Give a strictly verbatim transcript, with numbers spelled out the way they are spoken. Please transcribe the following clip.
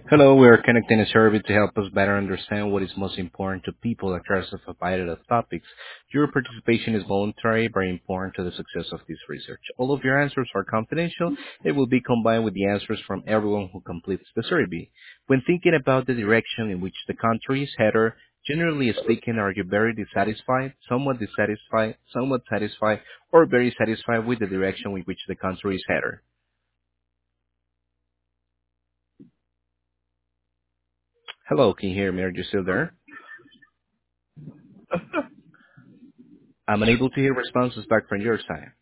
Hello, we are connecting a survey to help us better understand what is most important to people across a variety of topics. Your participation is voluntary, very important to the success of this research. All of your answers are confidential. It will be combined with the answers from everyone who completes the survey. When thinking about the direction in which the country is headed, generally speaking, are you very dissatisfied, somewhat dissatisfied, somewhat satisfied, or very satisfied with the direction in which the country is headed? Hello, can you hear me? Are you still there? I'm unable to hear responses back from your side.